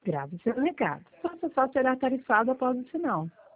Grave seu recado. Sua sessão será tarifada após o sinal.